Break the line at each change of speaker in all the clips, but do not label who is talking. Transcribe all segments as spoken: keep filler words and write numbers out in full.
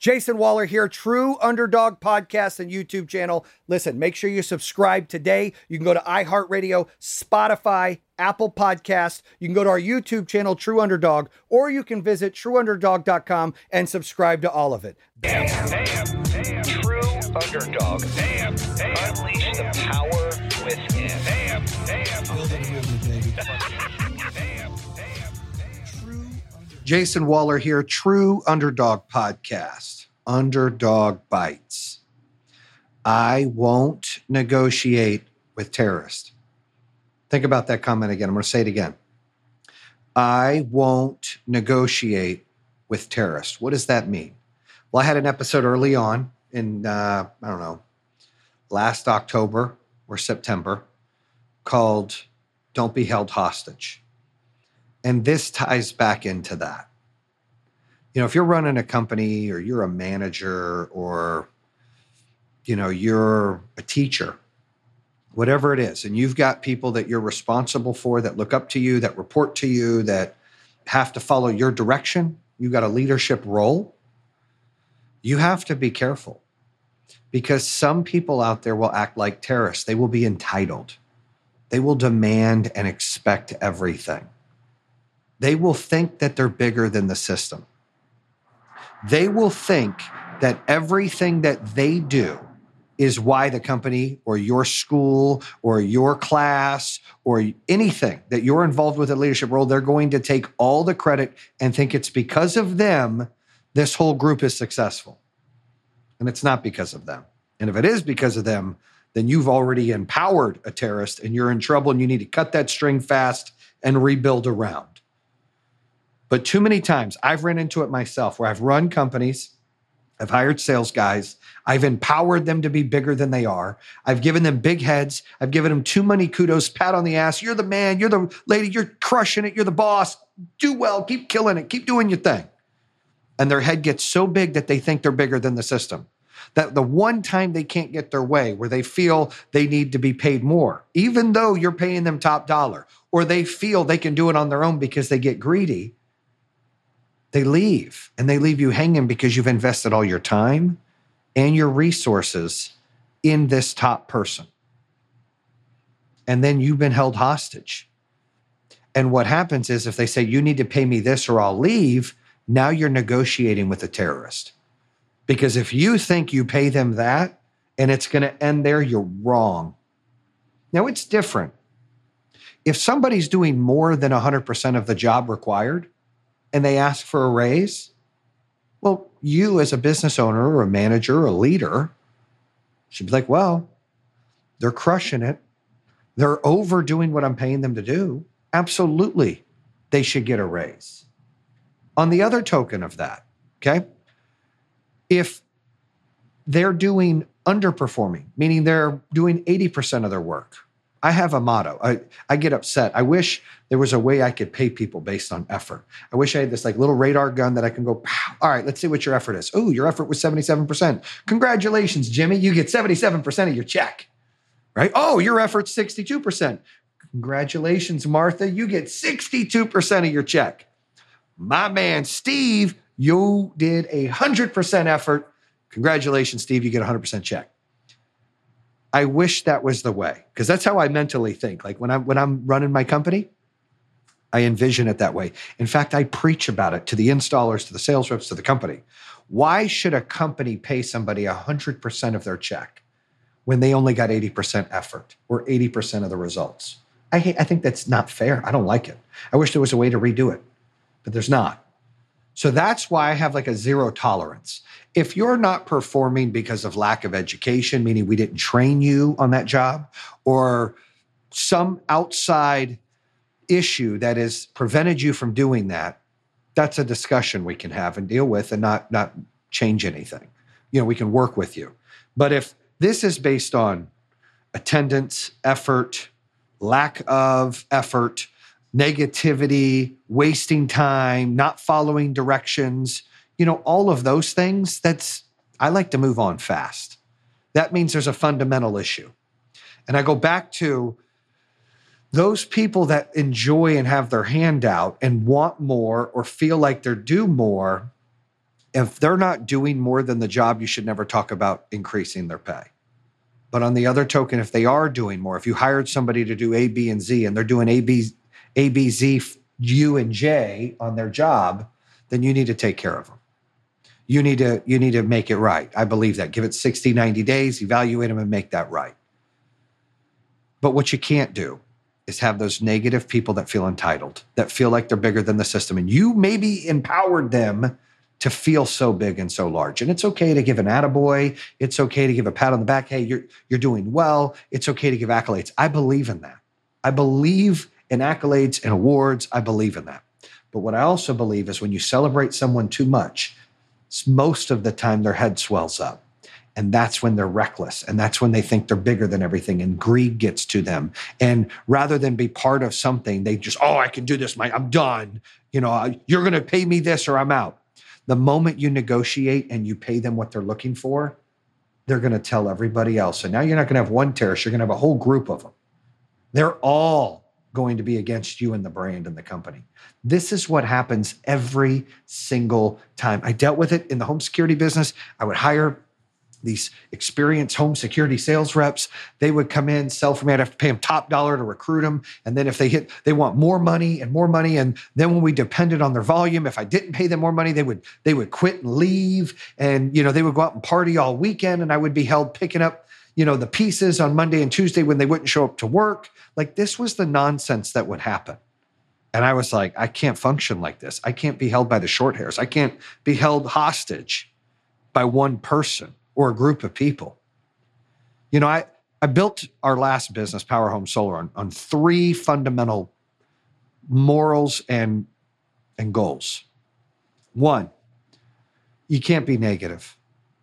Jason Waller here, True Underdog Podcast and YouTube channel. Listen, make sure you subscribe today. You can go to iHeartRadio, Spotify, Apple Podcast. You can go to our YouTube channel, True Underdog, or you can visit true underdog dot com and subscribe to all of it.
Damn, damn, damn. True Underdog. Damn, damn. Unleash the power within. Damn, damn. Build it with me, baby. Damn, damn.
Jason Waller here, True Underdog Podcast, Underdog Bites. I won't negotiate with terrorists. Think about that comment again. I'm going to say it again. I won't negotiate with terrorists. What does that mean? Well, I had an episode early on in, uh, I don't know, last October or September called Don't Be Held Hostage. And this ties back into that. You know, if you're running a company or you're a manager or, you know, you're a teacher, whatever it is, and you've got people that you're responsible for that look up to you, that report to you, that have to follow your direction, you've got a leadership role, you have to be careful because some people out there will act like terrorists. They will be entitled. They will demand and expect everything. They will think that they're bigger than the system. They will think that everything that they do is why the company or your school or your class or anything that you're involved with a leadership role, they're going to take all the credit and think it's because of them this whole group is successful. And it's not because of them. And if it is because of them, then you've already empowered a terrorist and you're in trouble and you need to cut that string fast and rebuild around. But too many times, I've run into it myself where I've run companies, I've hired sales guys, I've empowered them to be bigger than they are. I've given them big heads. I've given them too many kudos, pat on the ass. You're the man, you're the lady, you're crushing it, you're the boss. Do well, keep killing it, keep doing your thing. And their head gets so big that they think they're bigger than the system. That the one time they can't get their way where they feel they need to be paid more, even though you're paying them top dollar, or they feel they can do it on their own because they get greedy, they leave and they leave you hanging because you've invested all your time and your resources in this top person. And then you've been held hostage. And what happens is if they say, you need to pay me this or I'll leave, now you're negotiating with a terrorist. Because if you think you pay them that and it's going to end there, you're wrong. Now it's different. If somebody's doing more than one hundred percent of the job required, and they ask for a raise, well, you as a business owner or a manager or a leader should be like, well, they're crushing it. They're overdoing what I'm paying them to do. Absolutely, they should get a raise. On the other token of that, okay, if they're doing underperforming, meaning they're doing eighty percent of their work, I have a motto. I, I get upset. I wish there was a way I could pay people based on effort. I wish I had this like little radar gun that I can go, pow. All right, let's see what your effort is. Oh, your effort was seventy-seven percent. Congratulations, Jimmy. You get seventy-seven percent of your check, right? Oh, your effort's sixty-two percent. Congratulations, Martha. You get sixty-two percent of your check. My man, Steve, you did a one hundred percent effort. Congratulations, Steve. You get a one hundred percent check. I wish that was the way, because that's how I mentally think. Like when I'm when I'm running my company, I envision it that way. In fact, I preach about it to the installers, to the sales reps, to the company. Why should a company pay somebody one hundred percent of their check when they only got eighty percent effort or eighty percent of the results? I hate, I think that's not fair. I don't like it. I wish there was a way to redo it, but there's not. So that's why I have like a zero tolerance. If you're not performing because of lack of education, meaning we didn't train you on that job, or some outside issue that has prevented you from doing that, that's a discussion we can have and deal with and not, not change anything. You know, we can work with you. But if this is based on attendance, effort, lack of effort, negativity, wasting time, not following directions, you know, all of those things, that's, I like to move on fast. That means there's a fundamental issue. And I go back to those people that enjoy and have their hand out and want more or feel like they're due more. If they're not doing more than the job, you should never talk about increasing their pay. But on the other token, if they are doing more, if you hired somebody to do A, B, and Z, and they're doing A, B, A, B, Z, U, and J on their job, then you need to take care of them. You need to, you need to make it right. I believe that. Give it sixty, ninety days, evaluate them, and make that right. But what you can't do is have those negative people that feel entitled, that feel like they're bigger than the system. And you maybe empowered them to feel so big and so large. And it's okay to give an attaboy. It's okay to give a pat on the back. Hey, you're, you're doing well. It's okay to give accolades. I believe in that. I believe in accolades and awards. I believe in that. But what I also believe is when you celebrate someone too much, most of the time their head swells up. And that's when they're reckless. And that's when they think they're bigger than everything. And greed gets to them. And rather than be part of something, they just, oh, I can do this. My, I'm done. You know, you're going to pay me this or I'm out. The moment you negotiate and you pay them what they're looking for, they're going to tell everybody else. And now you're not going to have one terrorist. You're going to have a whole group of them. They're all going to be against you and the brand and the company. This is what happens every single time. I dealt with it in the home security business. I would hire these experienced home security sales reps. They would come in, sell for me. I'd have to pay them top dollar to recruit them. And then if they hit, they want more money and more money. And then when we depended on their volume, if I didn't pay them more money, they would, they would quit and leave. And, you know, they would go out and party all weekend. And I would be held picking up, you know, the pieces on Monday and Tuesday when they wouldn't show up to work. Like this was the nonsense that would happen. And I was like, I can't function like this. I can't be held by the short hairs. I can't be held hostage by one person or a group of people. You know, I, I built our last business, Power Home Solar, on, on three fundamental morals and, and goals. One, you can't be negative.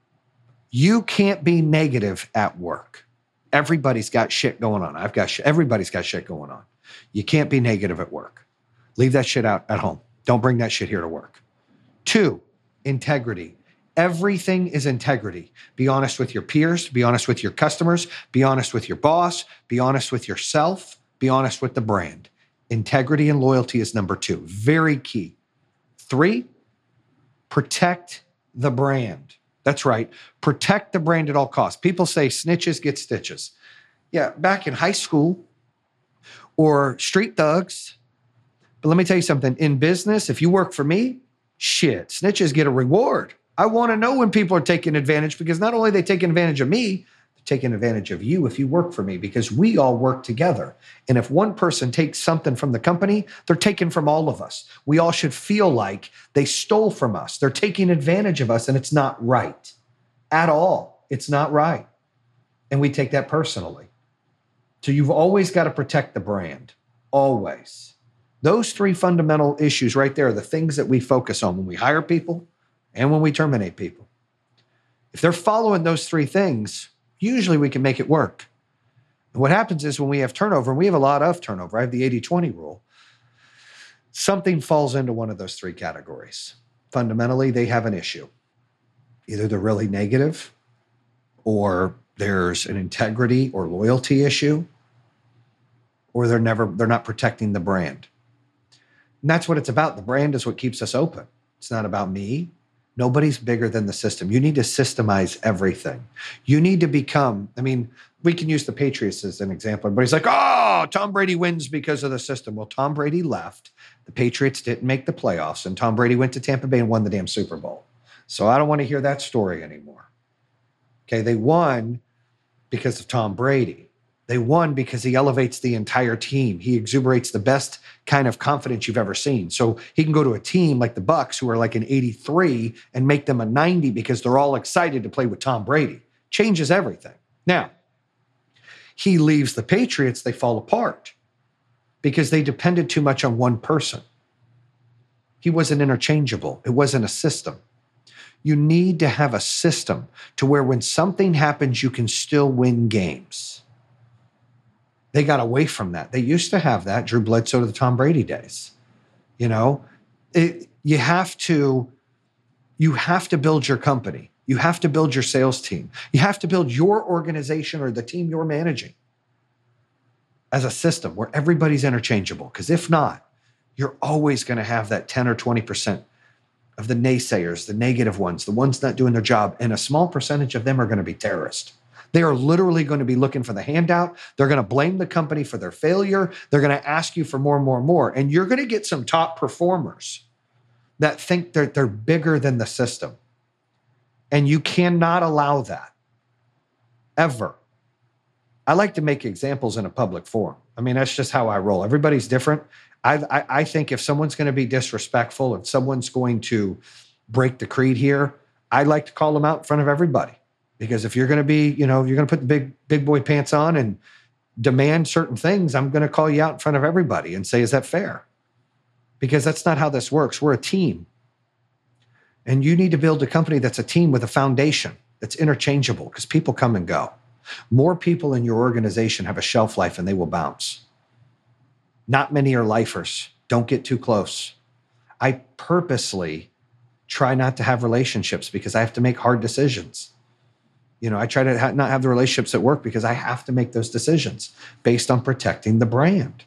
You can't be negative at work. Everybody's got shit going on. I've got shit. Everybody's got shit going on. You can't be negative at work. Leave that shit out at home. Don't bring that shit here to work. Two, integrity. Everything is integrity. Be honest with your peers. Be honest with your customers. Be honest with your boss. Be honest with yourself. Be honest with the brand. Integrity and loyalty is number two. Very key. Three, protect the brand. That's right. Protect the brand at all costs. People say snitches get stitches. Yeah, back in high school or street thugs. But let me tell you something. In business, if you work for me, shit, snitches get a reward. I want to know when people are taking advantage because not only are they taking advantage of me, they're taking advantage of you if you work for me because we all work together. And if one person takes something from the company, they're taking from all of us. We all should feel like they stole from us. They're taking advantage of us and it's not right at all. It's not right. And we take that personally. So you've always got to protect the brand, always. Those three fundamental issues right there are the things that we focus on when we hire people and when we terminate people. If they're following those three things, usually we can make it work. And what happens is when we have turnover, and we have a lot of turnover, I have the eighty twenty rule, something falls into one of those three categories. Fundamentally, they have an issue. Either they're really negative, or there's an integrity or loyalty issue, or they're never, they're not protecting the brand. And that's what it's about. The brand is what keeps us open. It's not about me. Nobody's bigger than the system. You need to systemize everything. You need to become, I mean, we can use the Patriots as an example. Everybody's like, oh, Tom Brady wins because of the system. Well, Tom Brady left. The Patriots didn't make the playoffs, and Tom Brady went to Tampa Bay and won the damn Super Bowl. So I don't want to hear that story anymore. Okay, they won because of Tom Brady. They won because he elevates the entire team. He exuberates the best kind of confidence you've ever seen. So he can go to a team like the Bucs, who are like an eighty-three, and make them a ninety because they're all excited to play with Tom Brady. Changes everything. Now, he leaves the Patriots, they fall apart because they depended too much on one person. He wasn't interchangeable. It wasn't a system. You need to have a system to where when something happens, you can still win games. They got away from that. They used to have that, Drew Bledsoe to the Tom Brady days. You know, it, you have to, you have to build your company. You have to build your sales team. You have to build your organization or the team you're managing as a system where everybody's interchangeable. Because if not, you're always going to have that ten or twenty percent of the naysayers, the negative ones, the ones not doing their job. And a small percentage of them are going to be terrorists. They are literally going to be looking for the handout. They're going to blame the company for their failure. They're going to ask you for more and more and more. And you're going to get some top performers that think that they're bigger than the system. And you cannot allow that, ever. I like to make examples in a public forum. I mean, that's just how I roll. Everybody's different. I, I, I think if someone's going to be disrespectful, if someone's going to break the creed here, I like to call them out in front of everybody. Because if you're going to be, you know, you're going to put the big, big boy pants on and demand certain things, I'm going to call you out in front of everybody and say, is that fair? Because that's not how this works. We're a team. And you need to build a company that's a team with a foundation that's interchangeable, because people come and go. More people in your organization have a shelf life and they will bounce. Not many are lifers. Don't get too close. I purposely try not to have relationships because I have to make hard decisions. You know, I try to ha- not have the relationships at work because I have to make those decisions based on protecting the brand.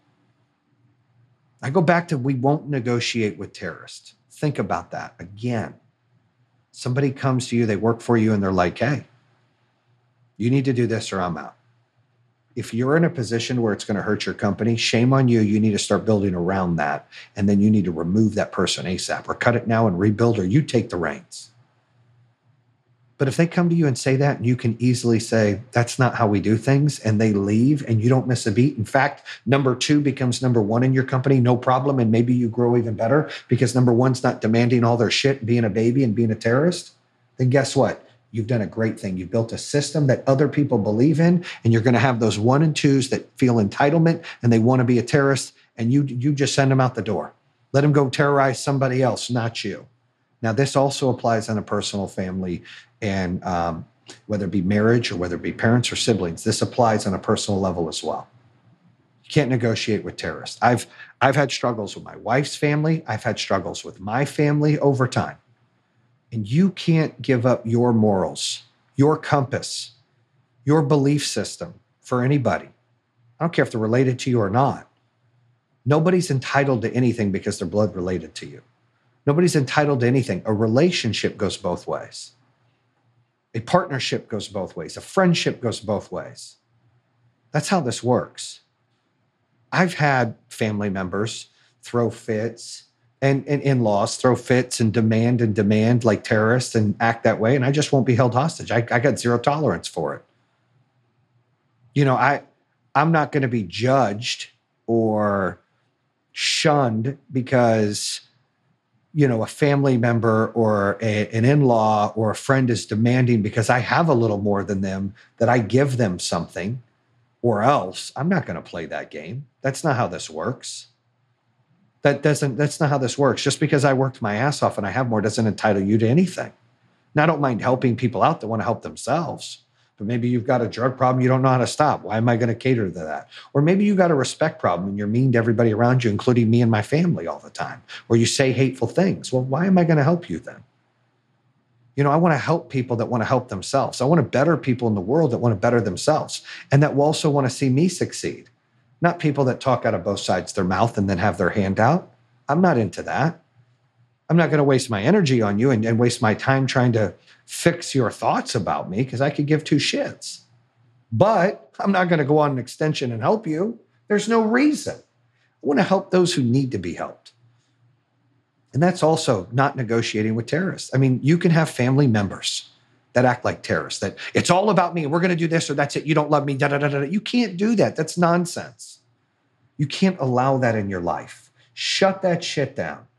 I go back to, we won't negotiate with terrorists. Think about that again. Somebody comes to you, they work for you, and they're like, hey, you need to do this or I'm out. If you're in a position where it's going to hurt your company, shame on you. You need to start building around that. And then you need to remove that person ASAP, or cut it now and rebuild, or you take the reins. But if they come to you and say that, and you can easily say, that's not how we do things, and they leave and you don't miss a beat. In fact, number two becomes number one in your company, no problem. And maybe you grow even better because number one's not demanding all their shit, being a baby and being a terrorist. Then guess what? You've done a great thing. You've built a system that other people believe in, and you're going to have those one and twos that feel entitlement and they want to be a terrorist, and you, you just send them out the door. Let them go terrorize somebody else, not you. Now, this also applies on a personal family, and um, whether it be marriage or whether it be parents or siblings, this applies on a personal level as well. You can't negotiate with terrorists. I've, I've had struggles with my wife's family. I've had struggles with my family over time. And you can't give up your morals, your compass, your belief system for anybody. I don't care if they're related to you or not. Nobody's entitled to anything because they're blood related to you. Nobody's entitled to anything. A relationship goes both ways. A partnership goes both ways. A friendship goes both ways. That's how this works. I've had family members throw fits and, and in-laws throw fits and demand and demand like terrorists and act that way, and I just won't be held hostage. I, I got zero tolerance for it. You know, I, I'm not going to be judged or shunned because, you know, a family member or a, an in-law or a friend is demanding because I have a little more than them, that I give them something, or else I'm not going to play that game. That's not how this works. That doesn't, that's not how this works. Just because I worked my ass off and I have more doesn't entitle you to anything. Now, I don't mind helping people out that want to help themselves, but maybe you've got a drug problem you don't know how to stop. Why am I going to cater to that? Or maybe you got a respect problem and you're mean to everybody around you, including me and my family all the time, or you say hateful things. Well, why am I going to help you then? You know, I want to help people that want to help themselves. I want to better people in the world that want to better themselves and that will also want to see me succeed. Not people that talk out of both sides of their mouth and then have their hand out. I'm not into that. I'm not going to waste my energy on you and, and waste my time trying to fix your thoughts about me, because I could give two shits. But I'm not going to go on an extension and help you. There's no reason. I want to help those who need to be helped. And that's also not negotiating with terrorists. I mean, you can have family members that act like terrorists, that it's all about me. We're going to do this or that's it. You don't love me. Da, da, da, da. You can't do that. That's nonsense. You can't allow that in your life. Shut that shit down.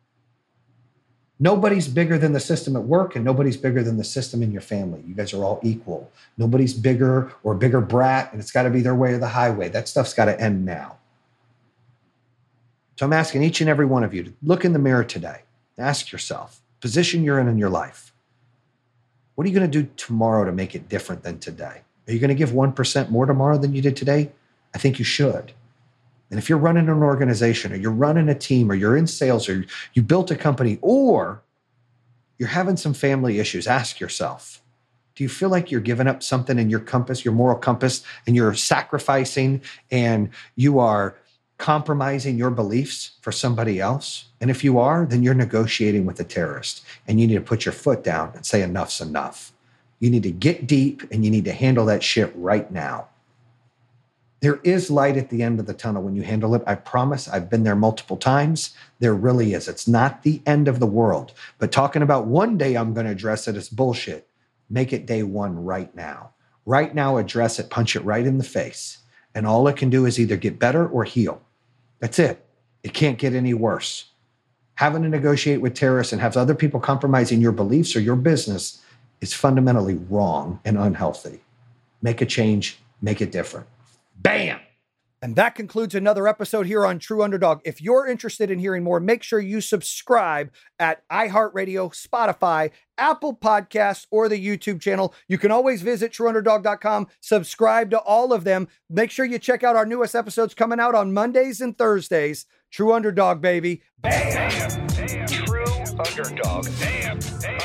Nobody's bigger than the system at work, and nobody's bigger than the system in your family. You guys are all equal. Nobody's bigger or bigger brat, and it's got to be their way or the highway. That stuff's got to end now. So I'm asking each and every one of you to look in the mirror today. Ask yourself, position you're in in your life. What are you going to do tomorrow to make it different than today? Are you going to give one percent more tomorrow than you did today? I think you should. And if you're running an organization, or you're running a team, or you're in sales, or you built a company, or you're having some family issues, ask yourself, do you feel like you're giving up something in your compass, your moral compass, and you're sacrificing, and you are compromising your beliefs for somebody else? And if you are, then you're negotiating with a terrorist, and you need to put your foot down and say enough's enough. You need to get deep, and you need to handle that shit right now. There is light at the end of the tunnel when you handle it. I promise. I've been there multiple times. There really is. It's not the end of the world. But talking about one day I'm going to address it is bullshit. Make it day one right now. Right now, address it, punch it right in the face. And all it can do is either get better or heal. That's it. It can't get any worse. Having to negotiate with terrorists and have other people compromising your beliefs or your business is fundamentally wrong and unhealthy. Make a change, make it different. Bam!
And that concludes another episode here on True Underdog. If you're interested in hearing more, make sure you subscribe at iHeartRadio, Spotify, Apple Podcasts, or the YouTube channel. You can always visit true underdog dot com, subscribe to all of them. Make sure you check out our newest episodes coming out on Mondays and Thursdays. True Underdog, baby.
Bam! Bam! True Underdog. Bam! Bam!